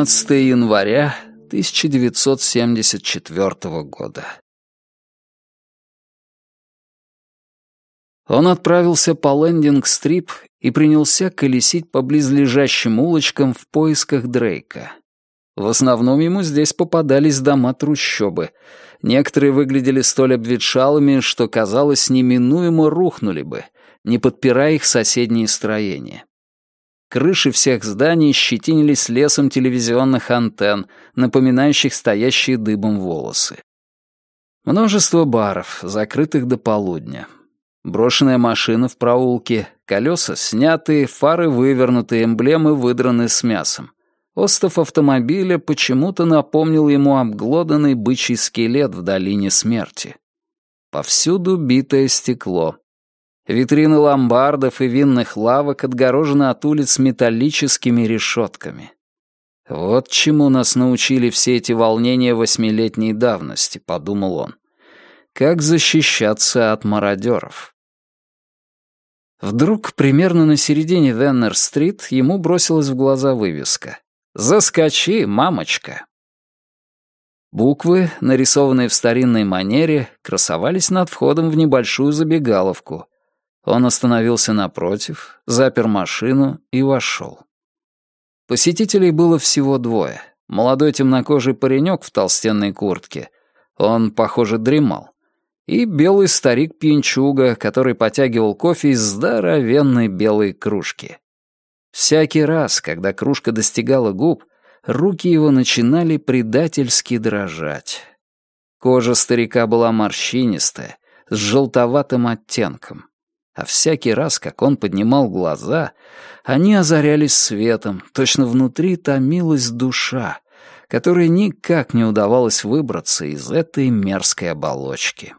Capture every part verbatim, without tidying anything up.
одиннадцатое января тысяча девятьсот семьдесят четвёртого года. Он отправился по Лендинг-Стрип и принялся колесить по близлежащим улочкам в поисках Дрейка. В основном ему здесь попадались дома-трущобы. Некоторые выглядели столь обветшалыми, что, казалось, неминуемо рухнули бы, не подпирая их соседние строения. Крыши всех зданий щетинились лесом телевизионных антенн, напоминающих стоящие дыбом волосы. Множество баров, закрытых до полудня. Брошенная машина в проулке, колеса сняты, фары вывернуты, эмблемы выдраны с мясом. Остов автомобиля почему-то напомнил ему обглоданный бычий скелет в долине смерти. Повсюду битое стекло. Витрины ломбардов и винных лавок отгорожены от улиц металлическими решетками. «Вот чему нас научили все эти волнения восьмилетней давности», — подумал он. «Как защищаться от мародеров?» Вдруг, примерно на середине Веннер-стрит, ему бросилась в глаза вывеска «Заскочи, мамочка!». Буквы, нарисованные в старинной манере, красовались над входом в небольшую забегаловку. Он остановился напротив, запер машину и вошел. Посетителей было всего двое. Молодой темнокожий паренек в толстенной куртке, он, похоже, дремал, и белый старик-пьянчуга, который потягивал кофе из здоровенной белой кружки. Всякий раз, когда кружка достигала губ, руки его начинали предательски дрожать. Кожа старика была морщинистая, с желтоватым оттенком. А всякий раз, как он поднимал глаза, они озарялись светом, точно внутри томилась душа, которой никак не удавалось выбраться из этой мерзкой оболочки.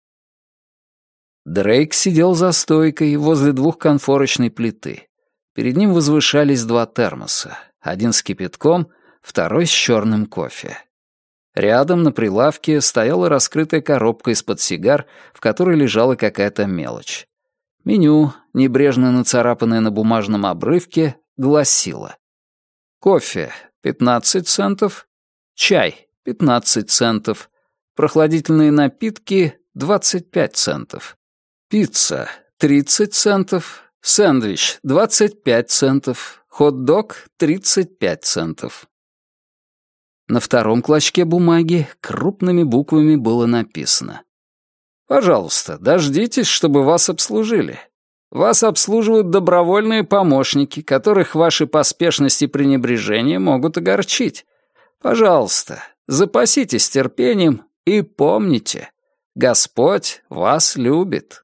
Дрейк сидел за стойкой возле двухконфорочной плиты. Перед ним возвышались два термоса, один с кипятком, второй с черным кофе. Рядом на прилавке стояла раскрытая коробка из-под сигар, в которой лежала какая-то мелочь. Меню, небрежно нацарапанное на бумажном обрывке, гласило: кофе — пятнадцать центов, чай — пятнадцать центов, прохладительные напитки — двадцать пять центов, пицца — тридцать центов, сэндвич — двадцать пять центов, хот-дог — тридцать пять центов. На втором клочке бумаги крупными буквами было написано: «Пожалуйста, дождитесь, чтобы вас обслужили. Вас обслуживают добровольные помощники, которых ваши поспешность и пренебрежение могут огорчить. Пожалуйста, запаситесь терпением и помните, Господь вас любит».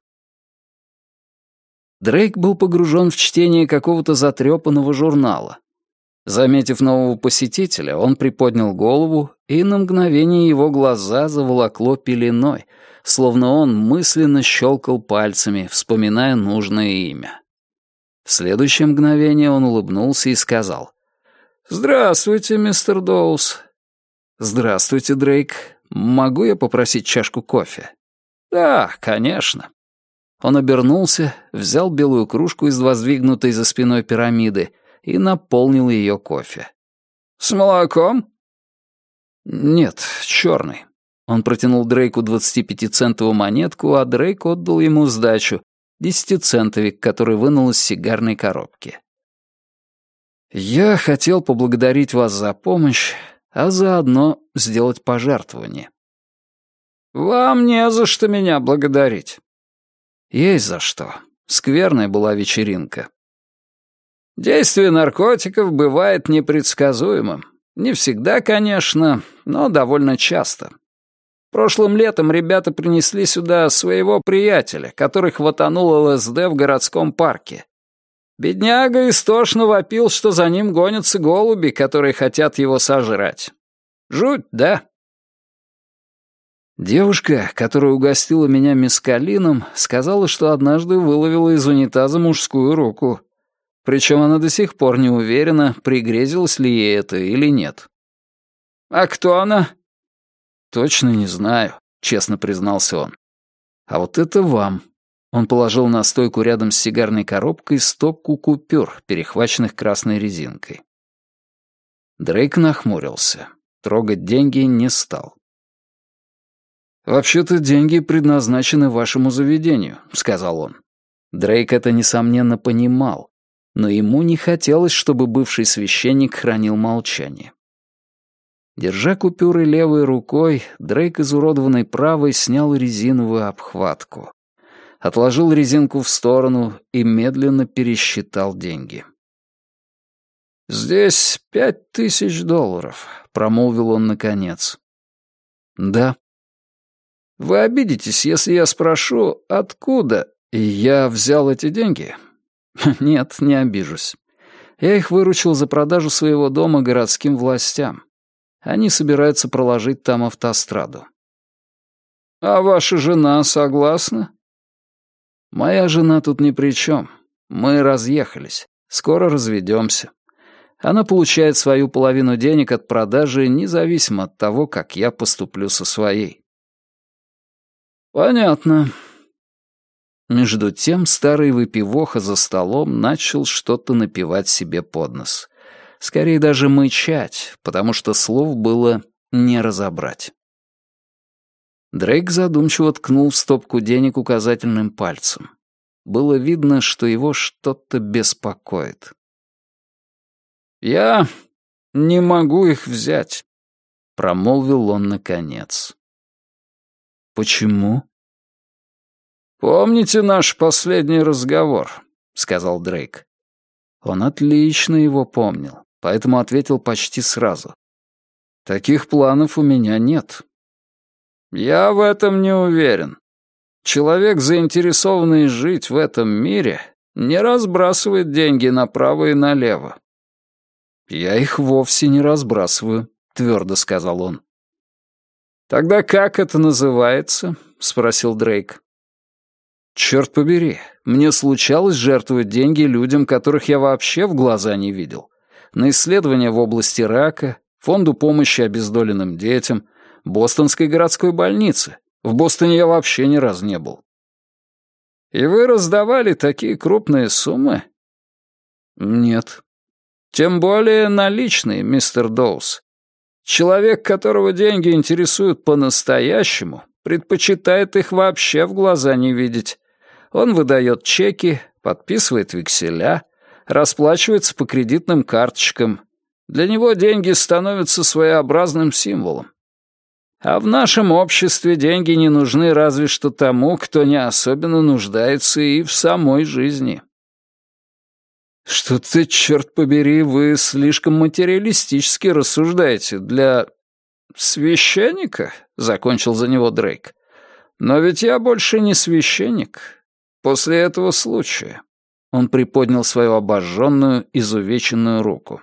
Дрейк был погружен в чтение какого-то затрепанного журнала. Заметив нового посетителя, он приподнял голову, и на мгновение его глаза заволокло пеленой, словно он мысленно щелкал пальцами, вспоминая нужное имя. В следующее мгновение он улыбнулся и сказал: «Здравствуйте, мистер Доус». «Здравствуйте, Дрейк. Могу я попросить чашку кофе?» «Да, конечно». Он обернулся, взял белую кружку из воздвигнутой за спиной пирамиды и наполнил ее кофе. «С молоком?» «Нет, черный». Он протянул Дрейку двадцатипятицентовую монетку, а Дрейк отдал ему сдачу, десятицентовик, который вынул из сигарной коробки. «Я хотел поблагодарить вас за помощь, а заодно сделать пожертвование». «Вам не за что меня благодарить». «Есть за что. Скверная была вечеринка». «Действие наркотиков бывает непредсказуемым. Не всегда, конечно, но довольно часто. Прошлым летом ребята принесли сюда своего приятеля, который хватанул ЛСД в городском парке. Бедняга истошно вопил, что за ним гонятся голуби, которые хотят его сожрать. Жуть, да?» Девушка, которая угостила меня мескалином, сказала, что однажды выловила из унитаза мужскую руку. Причем она до сих пор не уверена, пригрезилось ли ей это или нет. «А кто она?» «Точно не знаю», — честно признался он. «А вот это вам». Он положил на стойку рядом с сигарной коробкой стопку купюр, перехваченных красной резинкой. Дрейк нахмурился. Трогать деньги не стал. «Вообще-то деньги предназначены вашему заведению», — сказал он. Дрейк это, несомненно, понимал, но ему не хотелось, чтобы бывший священник хранил молчание. Держа купюры левой рукой, Дрейк изуродованной правой снял резиновую обхватку. Отложил резинку в сторону и медленно пересчитал деньги. «Здесь пять тысяч долларов», — промолвил он наконец. «Да». «Вы обидитесь, если я спрошу, откуда я взял эти деньги?» «Нет, не обижусь. Я их выручил за продажу своего дома городским властям. Они собираются проложить там автостраду». «А ваша жена согласна?» «Моя жена тут ни при чем. Мы разъехались. Скоро разведемся. Она получает свою половину денег от продажи, независимо от того, как я поступлю со своей». «Понятно». Между тем старый выпивоха за столом начал что-то напевать себе под нос. Скорее даже мычать, потому что слов было не разобрать. Дрейк задумчиво ткнул в стопку денег указательным пальцем. Было видно, что его что-то беспокоит. «Я не могу их взять», — промолвил он наконец. «Почему?» «Помните наш последний разговор?» — сказал Дрейк. Он отлично его помнил, поэтому ответил почти сразу. «Таких планов у меня нет». «Я в этом не уверен. Человек, заинтересованный жить в этом мире, не разбрасывает деньги направо и налево». «Я их вовсе не разбрасываю», — твердо сказал он. «Тогда как это называется?» — спросил Дрейк. «Черт побери, мне случалось жертвовать деньги людям, которых я вообще в глаза не видел. На исследования в области рака, фонду помощи обездоленным детям, Бостонской городской больнице. В Бостоне я вообще ни разу не был». «И вы раздавали такие крупные суммы?» «Нет». «Тем более наличные, мистер Доус. Человек, которого деньги интересуют по-настоящему, предпочитает их вообще в глаза не видеть. Он выдает чеки, подписывает векселя, расплачивается по кредитным карточкам. Для него деньги становятся своеобразным символом. А в нашем обществе деньги не нужны разве что тому, кто не особенно нуждается и в самой жизни». «Что-то, черт побери, вы слишком материалистически рассуждаете для...» «Священника?» — закончил за него Дрейк. «Но ведь я больше не священник. После этого случая...» Он приподнял свою обожженную, изувеченную руку.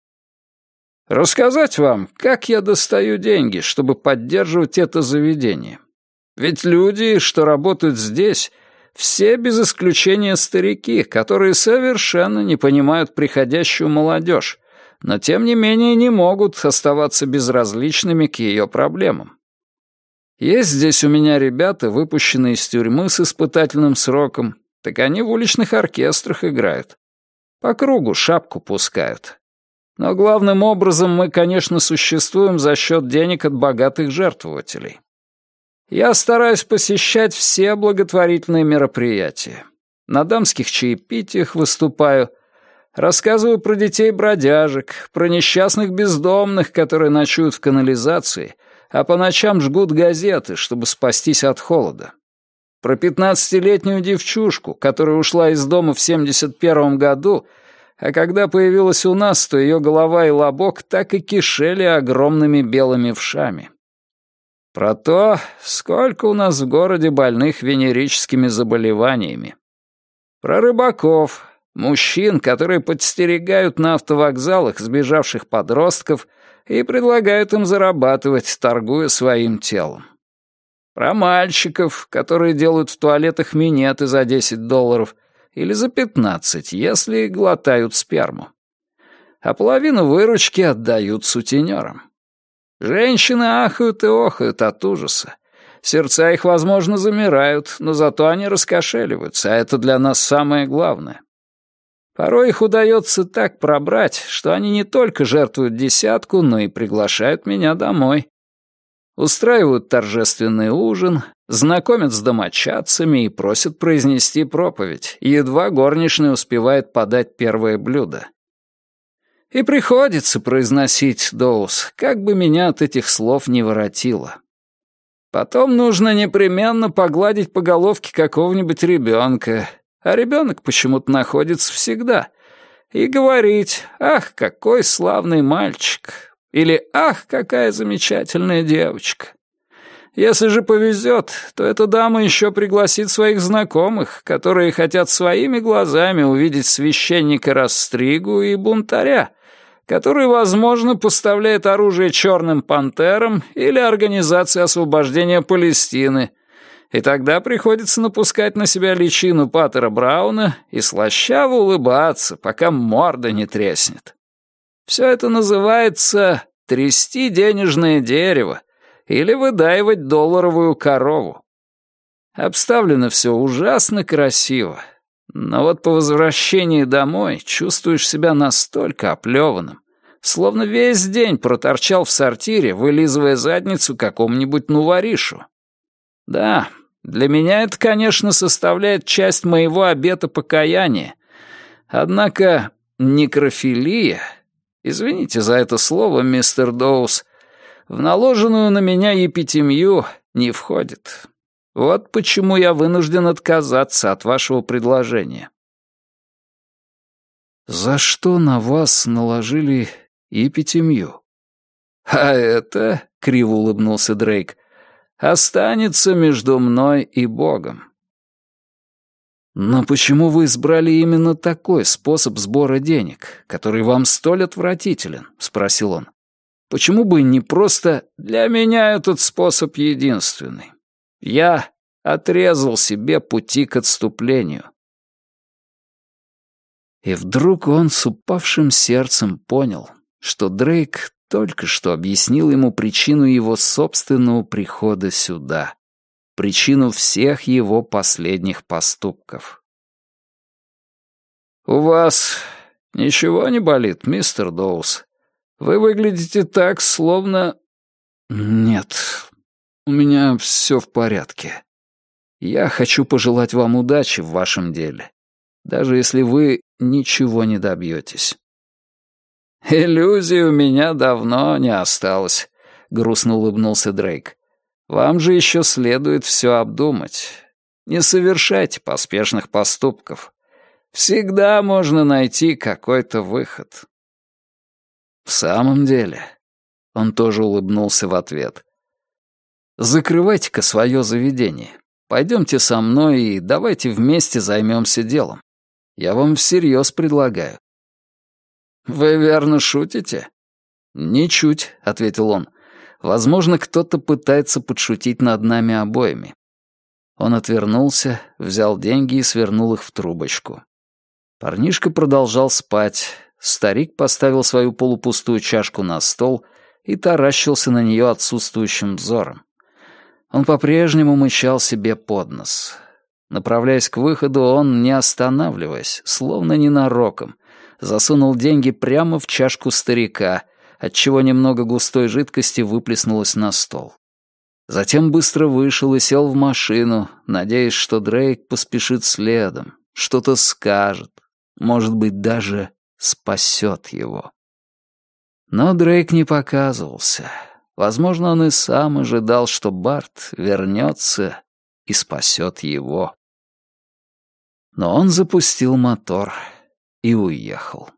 «Рассказать вам, как я достаю деньги, чтобы поддерживать это заведение. Ведь люди, что работают здесь, все без исключения старики, которые совершенно не понимают приходящую молодежь, но тем не менее не могут оставаться безразличными к ее проблемам. Есть здесь у меня ребята, выпущенные из тюрьмы с испытательным сроком, так они в уличных оркестрах играют. По кругу шапку пускают. Но главным образом мы, конечно, существуем за счет денег от богатых жертвователей. Я стараюсь посещать все благотворительные мероприятия. На дамских чаепитиях выступаю, рассказываю про детей-бродяжек, про несчастных бездомных, которые ночуют в канализации, а по ночам жгут газеты, чтобы спастись от холода. Про пятнадцатилетнюю девчушку, которая ушла из дома в семьдесят первом году, а когда появилась у нас, то ее голова и лобок так и кишели огромными белыми вшами. Про то, сколько у нас в городе больных венерическими заболеваниями. Про рыбаков, мужчин, которые подстерегают на автовокзалах сбежавших подростков и предлагают им зарабатывать, торгуя своим телом. Про мальчиков, которые делают в туалетах минеты за десять долларов или за пятнадцать, если глотают сперму. А половину выручки отдают сутенерам. Женщины ахают и охают от ужаса. Сердца их, возможно, замирают, но зато они раскошеливаются, а это для нас самое главное. Порой их удается так пробрать, что они не только жертвуют десятку, но и приглашают меня домой. Устраивают торжественный ужин, знакомят с домочадцами и просят произнести проповедь, едва горничная успевает подать первое блюдо. И приходится произносить, Доус, как бы меня от этих слов не воротило. Потом нужно непременно погладить по головке какого-нибудь ребенка, а ребенок почему-то находится всегда, и говорить «Ах, какой славный мальчик!» или «Ах, какая замечательная девочка!». Если же повезет, то эта дама еще пригласит своих знакомых, которые хотят своими глазами увидеть священника Растригу и бунтаря, который, возможно, поставляет оружие черным пантерам или Организации освобождения Палестины, и тогда приходится напускать на себя личину Паттера Брауна и слащаво улыбаться, пока морда не треснет. Все это называется «трясти денежное дерево» или выдаивать долларовую корову. Обставлено все ужасно красиво, но вот по возвращении домой чувствуешь себя настолько оплеванным, словно весь день проторчал в сортире, вылизывая задницу какому-нибудь нуваришу. Да, для меня это, конечно, составляет часть моего обета покаяния, однако некрофилия, извините за это слово, мистер Доус, в наложенную на меня епитемью не входит. Вот почему я вынужден отказаться от вашего предложения. За что на вас наложили епитемью? А это, — криво улыбнулся Дрейк, — останется между мной и Богом. Но почему вы избрали именно такой способ сбора денег, который вам столь отвратителен? — спросил он. Почему бы не просто «для меня этот способ единственный»? Я отрезал себе пути к отступлению. И вдруг он с упавшим сердцем понял, что Дрейк только что объяснил ему причину его собственного прихода сюда, причину всех его последних поступков. «У вас ничего не болит, мистер Доус? Вы выглядите так, словно...» «Нет, у меня все в порядке. Я хочу пожелать вам удачи в вашем деле, даже если вы ничего не добьетесь». «Иллюзий у меня давно не осталось», — грустно улыбнулся Дрейк. «Вам же еще следует все обдумать. Не совершайте поспешных поступков. Всегда можно найти какой-то выход». «В самом деле...» — он тоже улыбнулся в ответ. «Закрывайте-ка свое заведение. Пойдемте со мной и давайте вместе займемся делом. Я вам всерьез предлагаю». «Вы верно шутите?» «Ничуть», — ответил он. «Возможно, кто-то пытается подшутить над нами обоими». Он отвернулся, взял деньги и свернул их в трубочку. Парнишка продолжал спать. Старик поставил свою полупустую чашку на стол и таращился на нее отсутствующим взором. Он по-прежнему мычал себе под нос. Направляясь к выходу, он, не останавливаясь, словно ненароком, засунул деньги прямо в чашку старика, отчего немного густой жидкости выплеснулось на стол. Затем быстро вышел и сел в машину, надеясь, что Дрейк поспешит следом, что-то скажет, может быть, даже спасет его. Но Дрейк не показывался. Возможно, он и сам ожидал, что Барт вернется и спасет его. Но он запустил мотор и уехал.